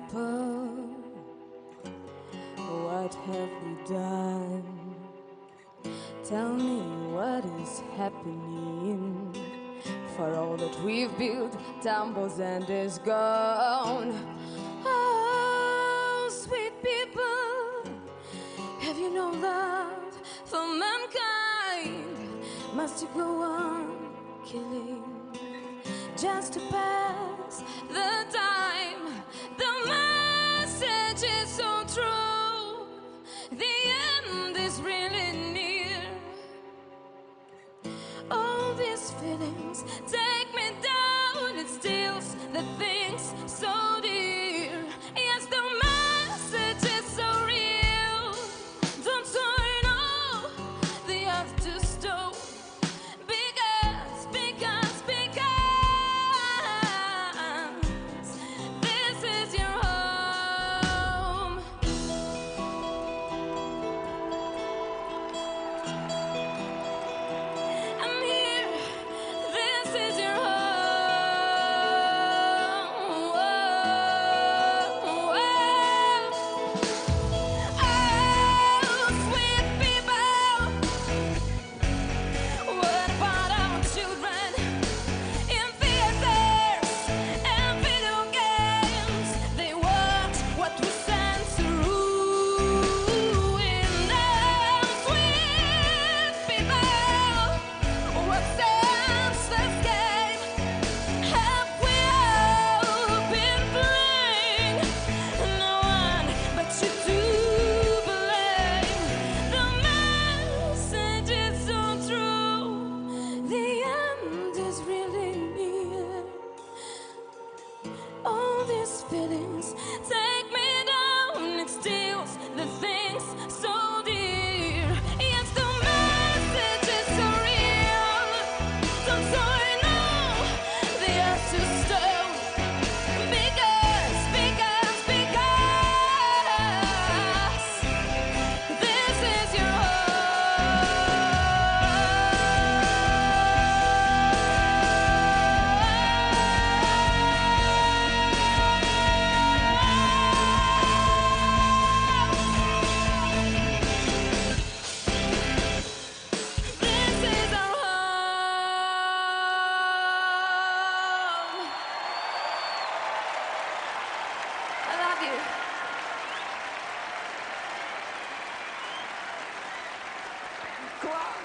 people, what have we done? Tell me what is happening. For all that we've built, tumbles and is gone. Oh, sweet people, have you no love for mankind? Must you go on killing just to pass the time? The message is so true, the end is really near. All these feelings take me down, it steals the things so dear. Yes, the message is so real. Don't turn off the earth to stone. Because this is your home. I'm here, this is your home. Oh, sweet people, what about our children in theaters and video games? They watch what we censor in them. Sweet people, what senseless game have we all been playing? No one but you to blame. The message is so true, the end is really near. All these feelings take me down, it steals the things so dear. Yes, the message is so real. Don't turn off the earth to stone. Because this is your This is our home. I love you. Quoi?